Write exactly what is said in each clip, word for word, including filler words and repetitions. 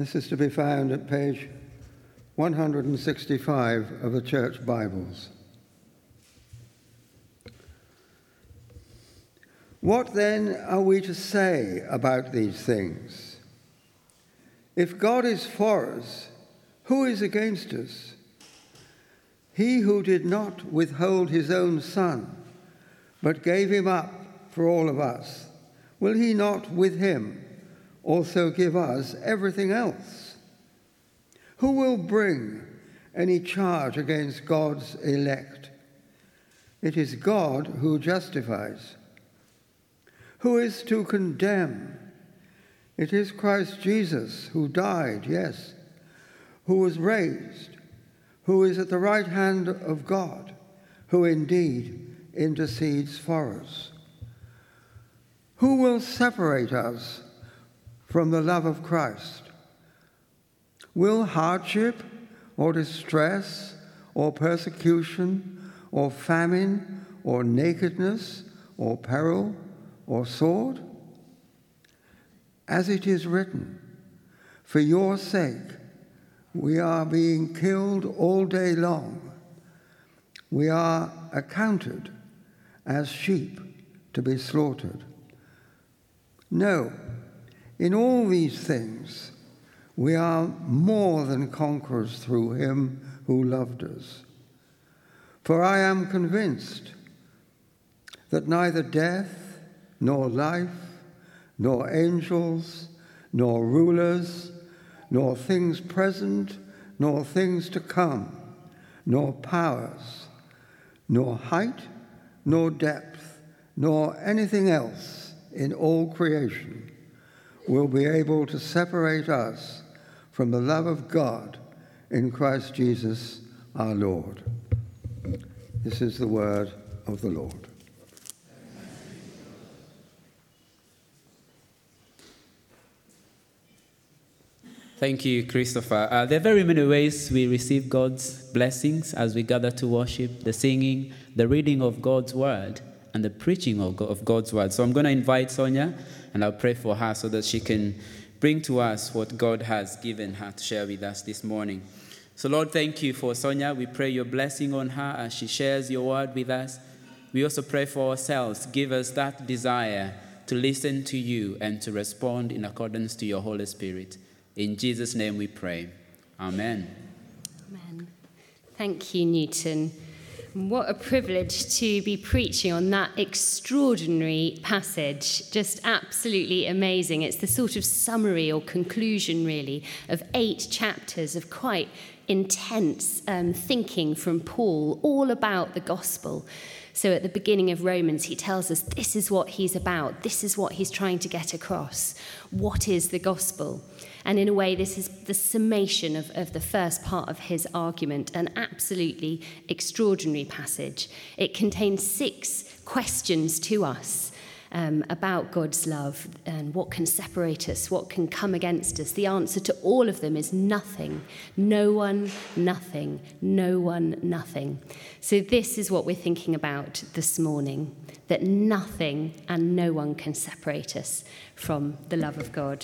This is to be found at page one hundred sixty-five of the Church Bibles. What then are we to say about these things? If God is for us, who is against us? He who did not withhold his own Son, but gave him up for all of us, will he not with him also give us everything else? Who will bring any charge against God's elect? It is God who justifies. Who is to condemn? It is Christ Jesus who died, yes, who was raised, who is at the right hand of God, who indeed intercedes for us. Who will separate us from the love of Christ? Will hardship or distress or persecution or famine or nakedness or peril or sword? As it is written, for your sake we are being killed all day long. We are accounted as sheep to be slaughtered. No, in all these things we are more than conquerors through him who loved us. For I am convinced that neither death, nor life, nor angels, nor rulers, nor things present, nor things to come, nor powers, nor height, nor depth, nor anything else in all creation will be able to separate us from the love of God in Christ Jesus our Lord. This is the word of the Lord. Thank you, Christopher. Uh, there are very many ways we receive God's blessings as we gather to worship: the singing, the reading of God's word, and the preaching of, God, of God's word. So I'm going to invite Sonia, and I'll pray for her so that she can bring to us what God has given her to share with us this morning. So Lord, thank you for Sonia. We pray your blessing on her as she shares your word with us. We also pray for ourselves. Give us that desire to listen to you and to respond in accordance to your Holy Spirit. In Jesus' name we pray. Amen. Amen. Thank you, Newton. What a privilege to be preaching on that extraordinary passage. Just absolutely amazing. It's the sort of summary or conclusion, really, of eight chapters of quite intense um, thinking from Paul, all about the gospel. So at the beginning of Romans, he tells us this is what he's about. This is what he's trying to get across. What is the gospel? And in a way, this is the summation of, of the first part of his argument, an absolutely extraordinary passage. It contains six questions to us um, about God's love and what can separate us, what can come against us. The answer to all of them is nothing. No one, nothing. No one, nothing. So this is what we're thinking about this morning, that nothing and no one can separate us from the love of God.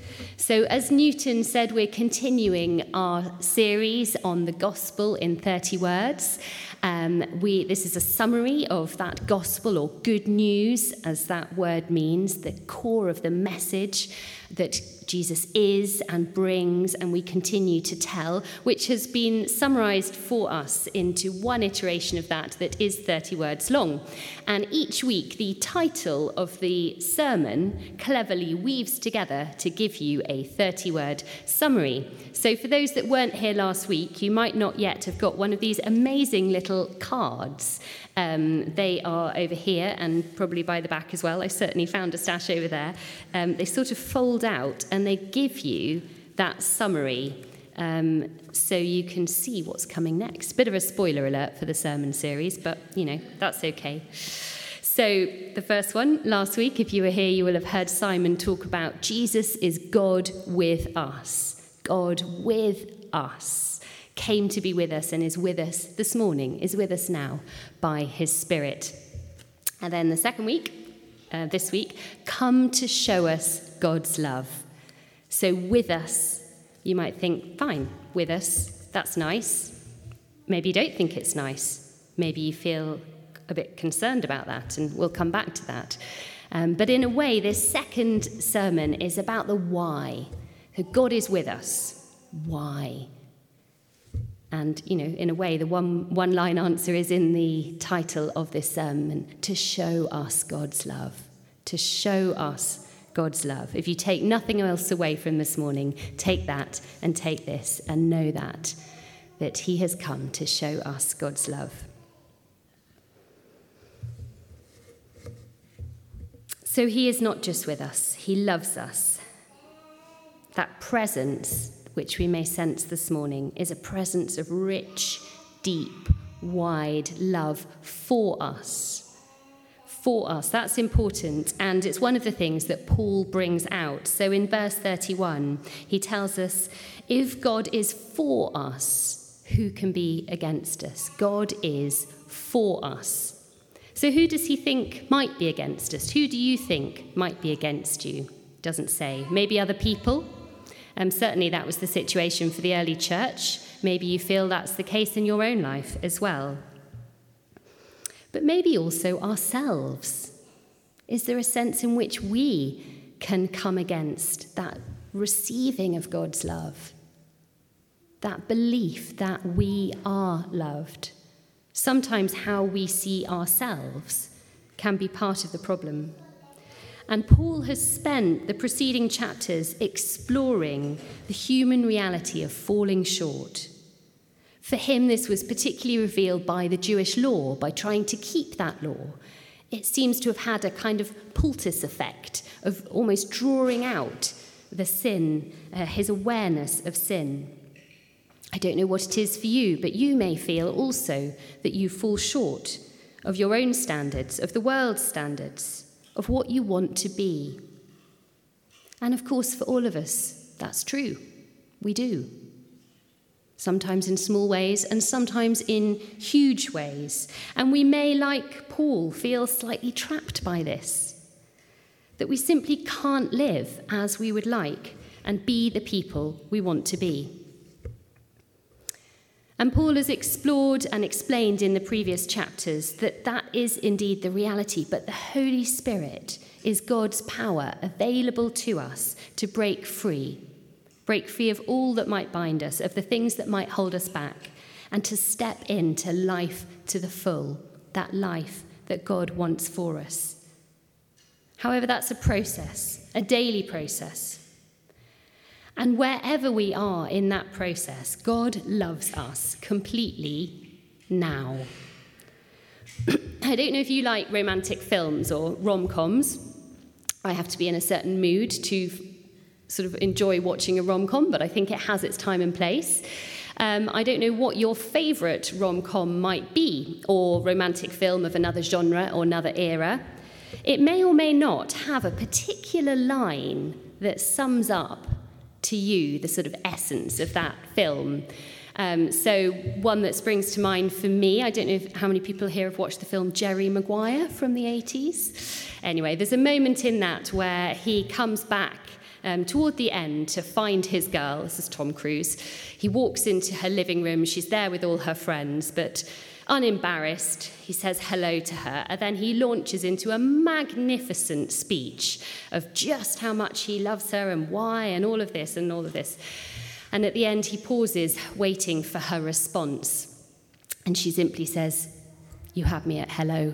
So as Newton said, we're continuing our series on the gospel in thirty words. Um, we, this is a summary of that gospel, or good news, as that word means, the core of the message that Jesus is and brings, and we continue to tell, which has been summarised for us into one iteration of that that is thirty words long. And each week, the title of the sermon cleverly weaves together to give you a thirty-word summary. So for those that weren't here last week, you might not yet have got one of these amazing little cards. Um, they are over here and probably by the back as well. I certainly found a stash over there. Um, they sort of fold out and they give you that summary um, so you can see what's coming next. Bit of a spoiler alert for the sermon series, but, you know, that's okay. So the first one, last week, if you were here, you will have heard Simon talk about Jesus is God with us. God with us. Came to be with us and is with us this morning, is with us now by his Spirit. And then the second week, uh, this week, come to show us God's love. So with us You might think, fine, with us, that's nice. Maybe you don't think it's nice. Maybe you feel a bit concerned about that, and we'll come back to that. Um, but in a way, this second sermon is about the why. That God is with us. Why? And, you know, in a way, the one, one-line answer is in the title of this sermon, to show us God's love. To show us God's love. If you take nothing else away from this morning, take that and take this and know that, that he has come to show us God's love. So he is not just with us, he loves us. That presence, which we may sense this morning, is a presence of rich, deep, wide love for us. For us, that's important, and it's one of the things that Paul brings out. So in verse thirty-one, he tells us, if God is for us, who can be against us? God is for us. So who does he think might be against us? Who do you think might be against you? Doesn't say. Maybe other people. Um, certainly that was the situation for the early church. Maybe you feel that's the case in your own life as well. But maybe also ourselves. Is there a sense in which we can come against that receiving of God's love? That belief that we are loved? Sometimes how we see ourselves can be part of the problem. And Paul has spent the preceding chapters exploring the human reality of falling short. For him, this was particularly revealed by the Jewish law, by trying to keep that law. It seems to have had a kind of poultice effect of almost drawing out the sin, uh, his awareness of sin. I don't know what it is for you, but you may feel also that you fall short of your own standards, of the world's standards, of what you want to be. And of course, for all of us, that's true. We do. Sometimes in small ways and sometimes in huge ways. And we may, like Paul, feel slightly trapped by this, that we simply can't live as we would like and be the people we want to be. And Paul has explored and explained in the previous chapters that that is indeed the reality, but the Holy Spirit is God's power available to us to break free, break free of all that might bind us, of the things that might hold us back, and to step into life to the full, that life that God wants for us. However, that's a process, a daily process. And wherever we are in that process, God loves us completely now. I don't know if you like romantic films or rom-coms. I have to be in a certain mood to sort of enjoy watching a rom-com, but I think it has its time and place. Um, I don't know what your favourite rom-com might be, or romantic film of another genre or another era. It may or may not have a particular line that sums up to you the sort of essence of that film. Um, so one that springs to mind for me, I don't know if, how many people here have watched the film Jerry Maguire from the eighties. Anyway, there's a moment in that where he comes back um, toward the end to find his girl. This is Tom Cruise. He walks into her living room. She's there with all her friends, but unembarrassed, he says hello to her, and then he launches into a magnificent speech of just how much he loves her and why and all of this and all of this. And at the end, he pauses, waiting for her response. And she simply says, "You have me at hello."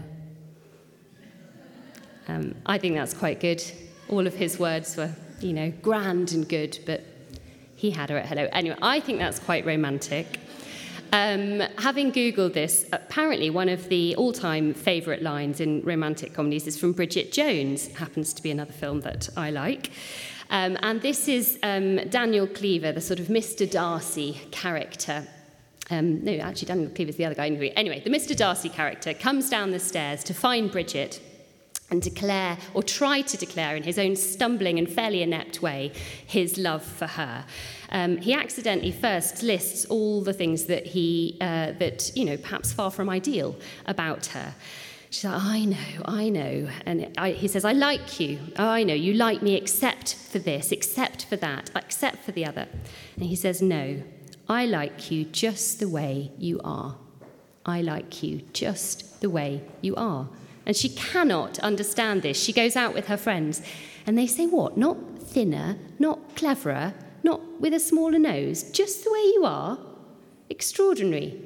Um, I think that's quite good. All of his words were, you know, grand and good, but he had her at hello. Anyway, I think that's quite romantic. Um, having Googled this, apparently one of the all-time favourite lines in romantic comedies is from Bridget Jones. It happens to be another film that I like. Um, and this is um, Daniel Cleaver, the sort of Mister Darcy character. Um, no, actually, Daniel Cleaver's the other guy. Anyway, the Mister Darcy character comes down the stairs to find Bridget and declare, or try to declare in his own stumbling and fairly inept way, his love for her. Um, he accidentally first lists all the things that he, uh, that, you know, perhaps far from ideal about her. She's like, I know, I know. And I, he says, I like you. Oh, I know, you like me except for this, except for that, except for the other. And he says, no, I like you just the way you are. I like you just the way you are. And she cannot understand this. She goes out with her friends and they say, what? Not thinner, not cleverer, not with a smaller nose, just the way you are? Extraordinary.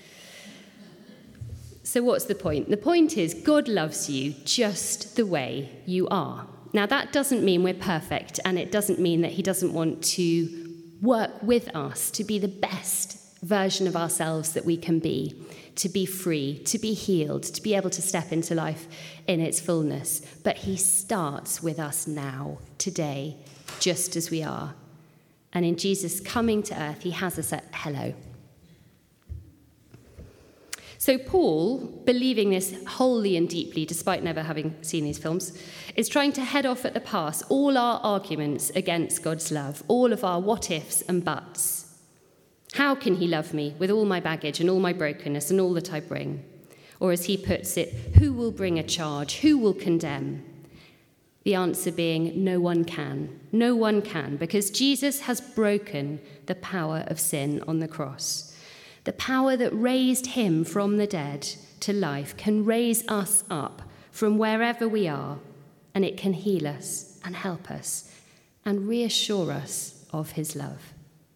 So what's the point? The point is God loves you just the way you are. Now, that doesn't mean we're perfect, and it doesn't mean that he doesn't want to work with us to be the best version of ourselves that we can be, to be free, to be healed, to be able to step into life in its fullness. But he starts with us now, today, just as we are. And in Jesus coming to earth, he has us at hello. So Paul, believing this wholly and deeply, despite never having seen these films, is trying to head off at the pass all our arguments against God's love, all of our what-ifs and buts. How can he love me with all my baggage and all my brokenness and all that I bring? Or as he puts it, who will bring a charge? Who will condemn? The answer being, no one can. No one can, because Jesus has broken the power of sin on the cross. The power that raised him from the dead to life can raise us up from wherever we are, and it can heal us and help us and reassure us of his love.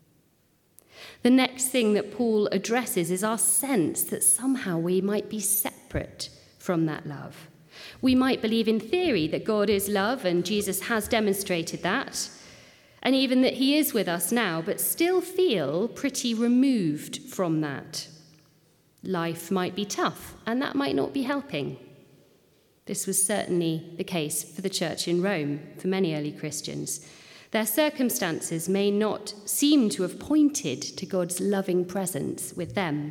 The next thing that Paul addresses is our sense that somehow we might be separate from that love. We might believe in theory that God is love, and Jesus has demonstrated that, and even that he is with us now, but still feel pretty removed from that. Life might be tough, and that might not be helping. This was certainly the case for the church in Rome, for many early Christians. Their circumstances may not seem to have pointed to God's loving presence with them.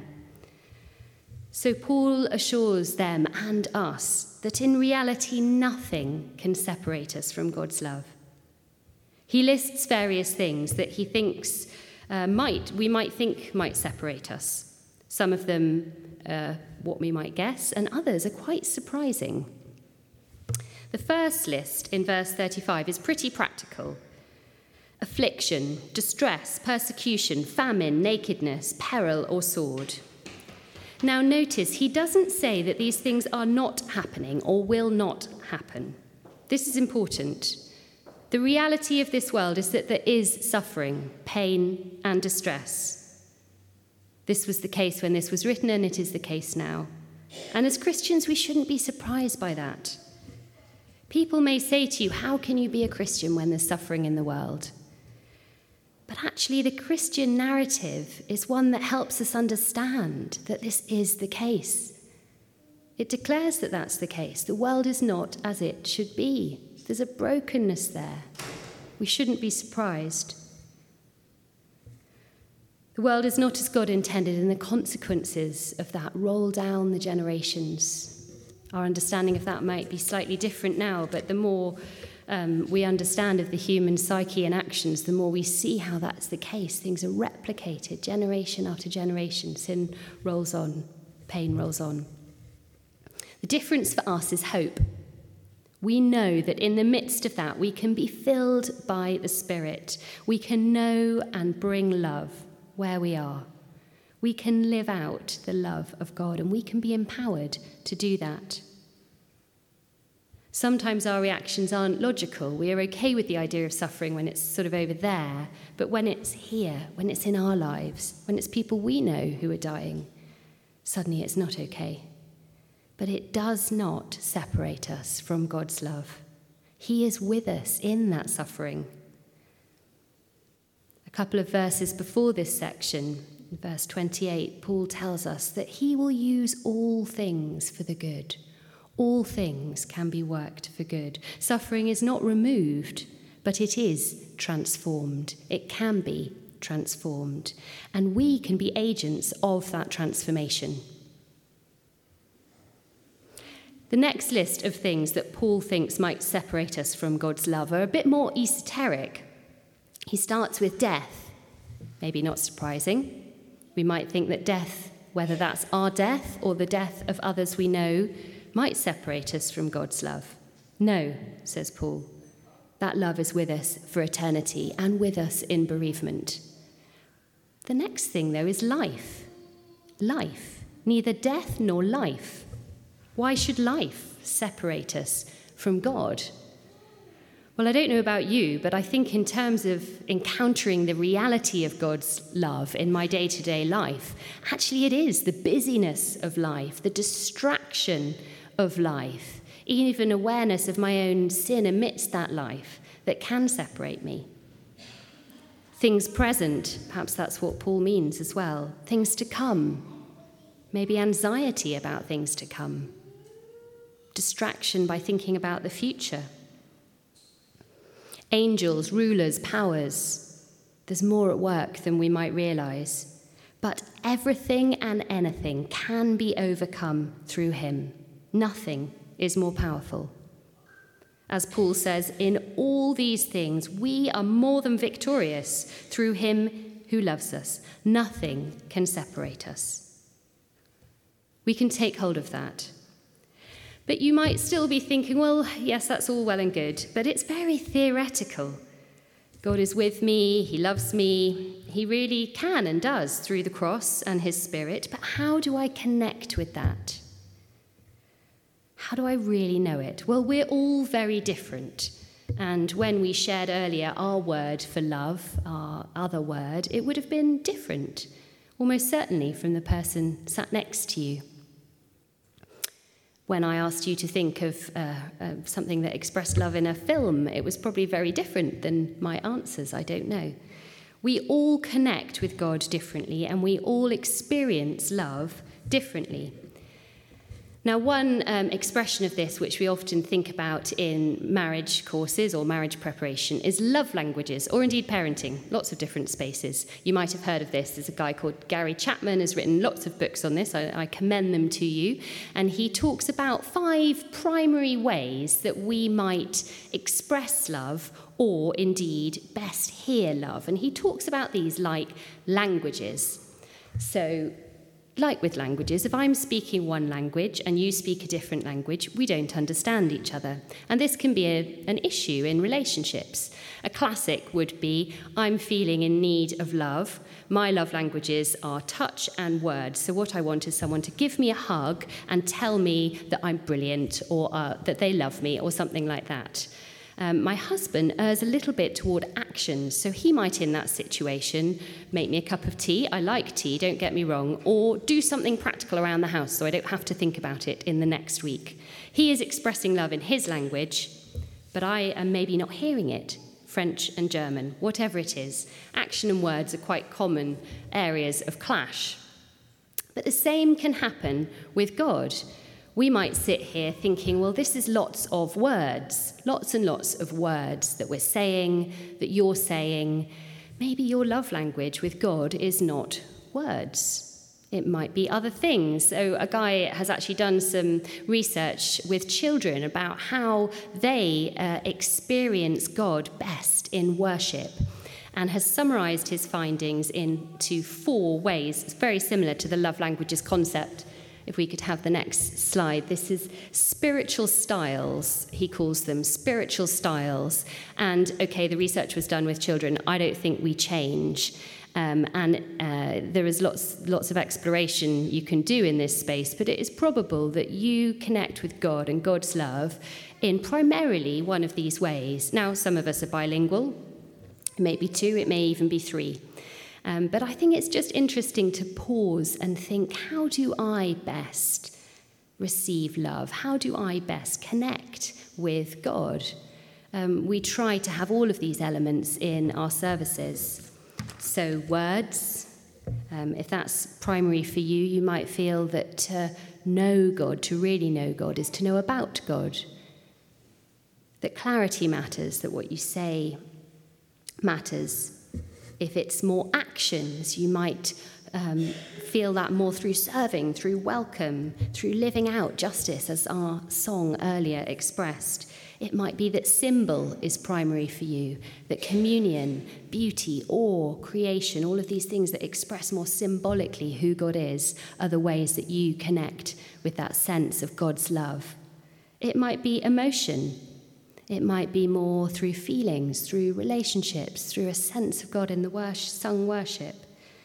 So Paul assures them and us that in reality nothing can separate us from God's love. He lists various things that he thinks uh, might, we might think might separate us. Some of them uh, what we might guess, and others are quite surprising. The first list in verse thirty-five is pretty practical. Affliction, distress, persecution, famine, nakedness, peril, or sword. Now notice, he doesn't say that these things are not happening or will not happen. This is important. The reality of this world is that there is suffering, pain, and distress. This was the case when this was written, and it is the case now. And as Christians, we shouldn't be surprised by that. People may say to you, how can you be a Christian when there's suffering in the world? But actually, the Christian narrative is one that helps us understand that this is the case. It declares that that's the case. The world is not as it should be. There's a brokenness there. We shouldn't be surprised. The world is not as God intended, and the consequences of that roll down the generations. Our understanding of that might be slightly different now, but the more um, we understand of the human psyche and actions, the more we see how that's the case. Things are replicated generation after generation. Sin rolls on, pain rolls on. The difference for us is hope. We know that in the midst of that, we can be filled by the Spirit. We can know and bring love where we are. We can live out the love of God, and we can be empowered to do that. Sometimes our reactions aren't logical. We are okay with the idea of suffering when it's sort of over there, but when it's here, when it's in our lives, when it's people we know who are dying, suddenly it's not okay. But it does not separate us from God's love. He is with us in that suffering. A couple of verses before this section, in verse twenty-eight, Paul tells us that he will use all things for the good. All things can be worked for good. Suffering is not removed, but it is transformed. It can be transformed. And we can be agents of that transformation. The next list of things that Paul thinks might separate us from God's love are a bit more esoteric. He starts with death. Maybe not surprising. We might think that death, whether that's our death or the death of others we know, might separate us from God's love. No, says Paul. That love is with us for eternity and with us in bereavement. The next thing, though, is life. Life. Neither death nor life. Why should life separate us from God? Well, I don't know about you, but I think in terms of encountering the reality of God's love in my day-to-day life, actually it is the busyness of life, the distraction of life, even awareness of my own sin amidst that life that can separate me. Things present, perhaps that's what Paul means as well. Things to come, maybe anxiety about things to come. Distraction by thinking about the future. Angels, rulers, powers. There's more at work than we might realize. But everything and anything can be overcome through him. Nothing is more powerful. As Paul says, in all these things, we are more than victorious through him who loves us. Nothing can separate us. We can take hold of that. But you might still be thinking, well, yes, that's all well and good, but it's very theoretical. God is with me, he loves me, he really can and does through the cross and his Spirit, but how do I connect with that? How do I really know it? Well, we're all very different. And when we shared earlier our word for love, our other word, it would have been different, almost certainly from the person sat next to you. When I asked you to think of uh, uh, something that expressed love in a film, it was probably very different than my answers, I don't know. We all connect with God differently, and we all experience love differently. Now, one um, expression of this, which we often think about in marriage courses or marriage preparation, is love languages, or indeed parenting, lots of different spaces. You might have heard of this. There's a guy called Gary Chapman who's written lots of books on this. I, I commend them to you. And he talks about five primary ways that we might express love or indeed best hear love. And he talks about these like languages. So, like with languages, if I'm speaking one language and you speak a different language, we don't understand each other. And this can be a, an issue in relationships. A classic would be, I'm feeling in need of love. My love languages are touch and words. So what I want is someone to give me a hug and tell me that I'm brilliant or uh, that they love me or something like that. Um, my husband errs a little bit toward actions, so he might in that situation make me a cup of tea. I like tea, don't get me wrong, or do something practical around the house so I don't have to think about it in the next week. He is expressing love in his language, but I am maybe not hearing it. French and German, whatever it is. Action and words are quite common areas of clash. But the same can happen with God. We might sit here thinking, well, this is lots of words, lots and lots of words that we're saying, that you're saying. Maybe your love language with God is not words. It might be other things. So a guy has actually done some research with children about how they uh, experience God best in worship, and has summarised his findings into four ways. It's very similar to the love languages concept. If we could have the next slide. This is spiritual styles, he calls them, spiritual styles. And, okay, the research was done with children. I don't think we change. Um, and uh, there is lots, lots of exploration you can do in this space, but it is probable that you connect with God and God's love in primarily one of these ways. Now, some of us are bilingual. It may be two, it may even be three. Um, but I think it's just interesting to pause and think, how do I best receive love? How do I best connect with God? Um, we try to have all of these elements in our services. So words, um, if that's primary for you, you might feel that to know God, to really know God, is to know about God. That clarity matters, that what you say matters. If it's more actions, you might um, feel that more through serving, through welcome, through living out justice, as our song earlier expressed. It might be that symbol is primary for you, that communion, beauty, awe, creation, all of these things that express more symbolically who God is are the ways that you connect with that sense of God's love. It might be emotion. It might be more through feelings, through relationships, through a sense of God in the wor- sung worship.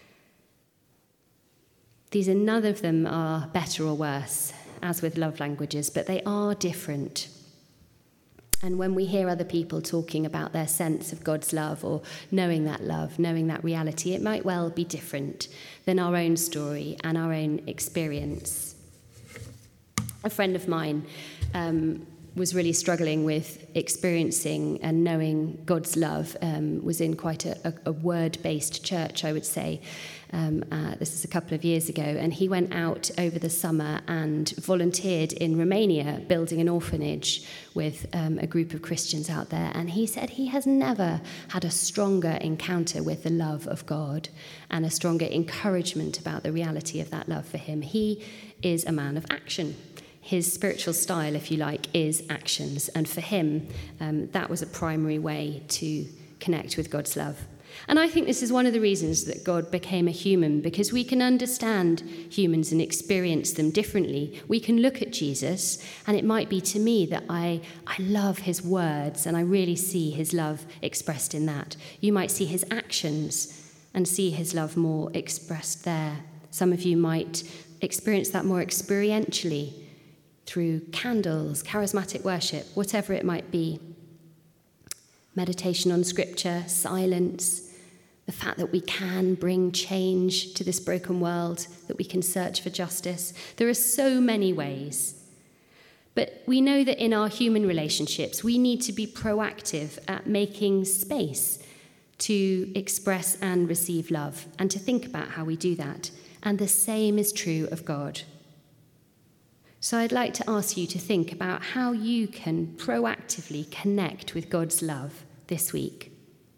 These are, none of them are better or worse, as with love languages, but they are different. And when we hear other people talking about their sense of God's love or knowing that love, knowing that reality, it might well be different than our own story and our own experience. A friend of mine um, was really struggling with experiencing and knowing God's love, um, was in quite a, a, a word-based church, I would say. Um, uh, this is a couple of years ago, and he went out over the summer and volunteered in Romania, building an orphanage with um, a group of Christians out there. And he said he has never had a stronger encounter with the love of God and a stronger encouragement about the reality of that love for him. He is a man of action. His spiritual style, if you like, is actions. And for him, um, that was a primary way to connect with God's love. And I think this is one of the reasons that God became a human, because we can understand humans and experience them differently. We can look at Jesus, and it might be to me that I, I love his words, and I really see his love expressed in that. You might see his actions and see his love more expressed there. Some of you might experience that more experientially through candles, charismatic worship, whatever it might be. Meditation on scripture, silence, the fact that we can bring change to this broken world, that we can search for justice. There are so many ways. But we know that in our human relationships, we need to be proactive at making space to express and receive love, and to think about how we do that. And the same is true of God. So I'd like to ask you to think about how you can proactively connect with God's love this week.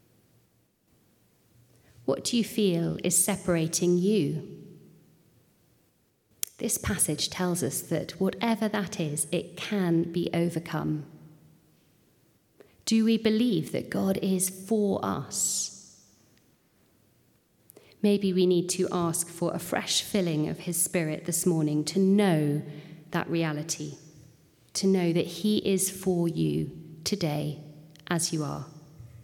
What do you feel is separating you? This passage tells us that whatever that is, it can be overcome. Do we believe that God is for us? Maybe we need to ask for a fresh filling of his Spirit this morning to know that reality, to know that he is for you today as you are.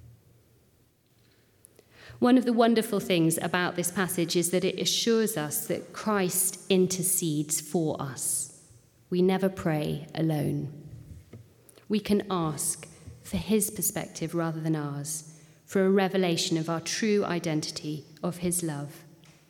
One of the wonderful things about this passage is that it assures us that Christ intercedes for us. We never pray alone. We can ask for his perspective rather than ours, for a revelation of our true identity, of his love.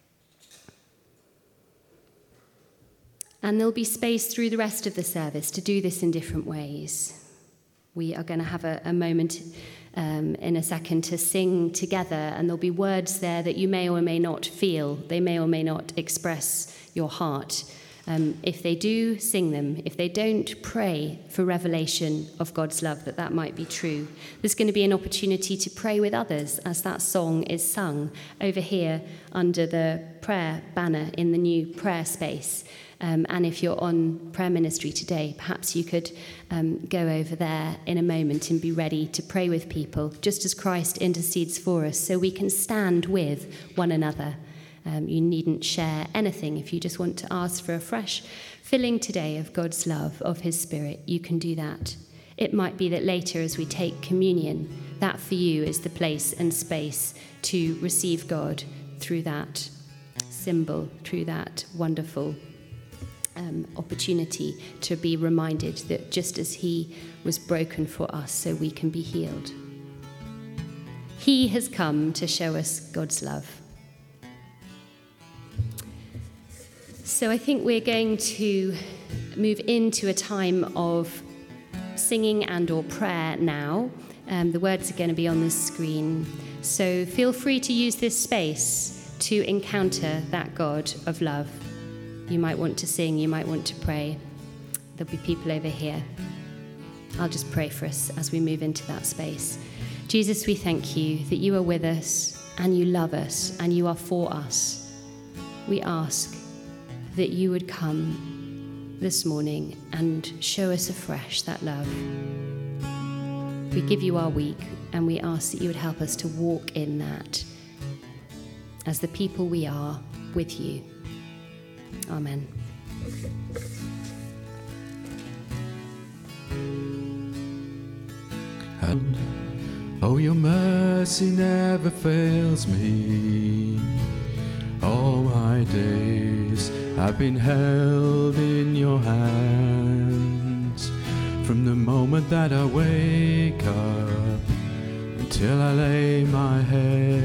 And there'll be space through the rest of the service to do this in different ways. We are going to have a, a moment um, in a second to sing together, and there'll be words there that you may or may not feel. They may or may not express your heart. Um, if they do, sing them. If they don't, pray for revelation of God's love, that that might be true. There's going to be an opportunity to pray with others as that song is sung over here under the prayer banner in the new prayer space. Um, and if you're on prayer ministry today, perhaps you could um, go over there in a moment and be ready to pray with people, just as Christ intercedes for us, so we can stand with one another. Um, you needn't share anything. If you just want to ask for a fresh filling today of God's love, of his Spirit, you can do that. It might be that later as we take communion, that for you is the place and space to receive God through that symbol, through that wonderful Um, opportunity to be reminded that just as he was broken for us, so we can be healed. He has come to show us God's love. So I think we're going to move into a time of singing and or prayer now. Um, the words are going to be on the screen. So feel free to use this space to encounter that God of love. You might want to sing, you might want to pray. There'll be people over here. I'll just pray for us as we move into that space. Jesus, we thank you that you are with us and you love us and you are for us. We ask that you would come this morning and show us afresh that love. We give you our week, and we ask that you would help us to walk in that as the people we are with you. Amen. And oh, your mercy never fails me. All my days I've been held in your hands. From the moment that I wake up until I lay my head,